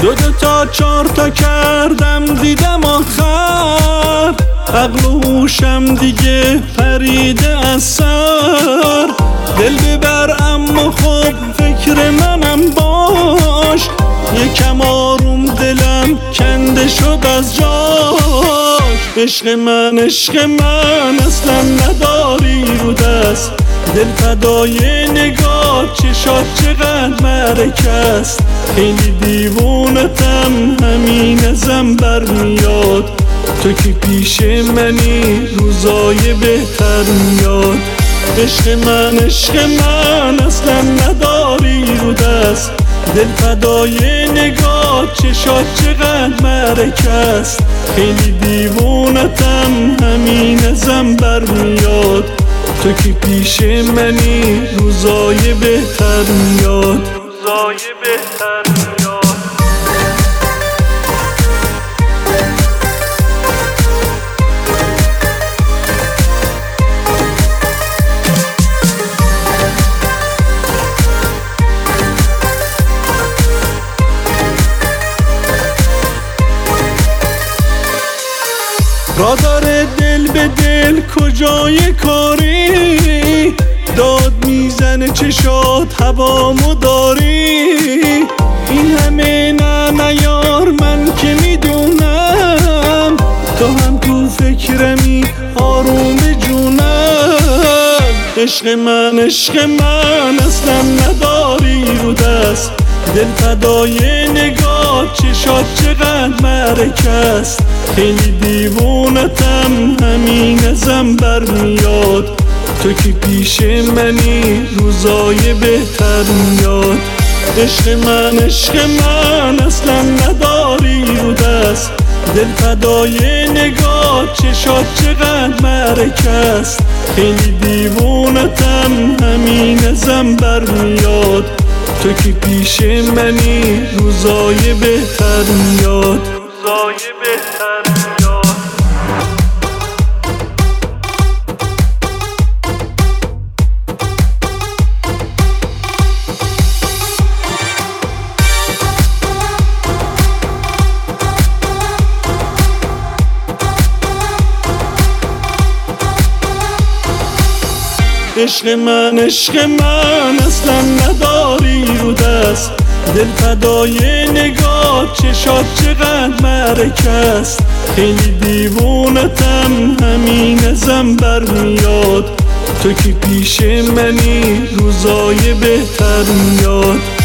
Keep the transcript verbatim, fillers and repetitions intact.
دو دو تا چار تا کردم دیدم آخر، عقل و هوشم دیگه پریده از سر. دل ببر اما خب فکر منم باش، یکم آروم دلم کنده شد از جاش. عشق من عشق من اصلا نداری رو دست، دل فدای نگاه چشات چقدر مرکه است. خیلی دیوونتم همین ازم برمیاد، تو که پیش منی روزای بهتر میاد. عشق من عشق من اصلا نداری رو دست، دل فدای نگاه چشات چقدر مرکه است. خیلی دیوونتم همین ازم برمیاد، تو که پیش منی روزای بهتر میاد، روزای بهتر میاد. را داره دل به دل کجای کاری، داد میزنه چشات هوامو داری. این همه نه نیار من که میدونم، تو هم تو فکرمی آروم به جونم. عشق من عشق من اصلا نداری رو دست، دل فدای نگاه چشات چقدر مرکه است. خیلی دیوونتم همین ازم برمیاد، تو که پیش منی روزای بهتر میاد. عشق من عشق من اصلا نداری رو دست، دل فدای نگاه چشات چقدر مرکه است. خیلی دیوونتم همین ازم برمیاد، تو که پیش منی روزای بهتر میاد، روزای بهتر میاد. عشق من عشق من اصلا نداری رو دست، دل فدای نگاه چشات چقدر مرکه است. خیلی دیوونتم همین ازم برمیاد، تو که پیش منی روزای بهتر میاد.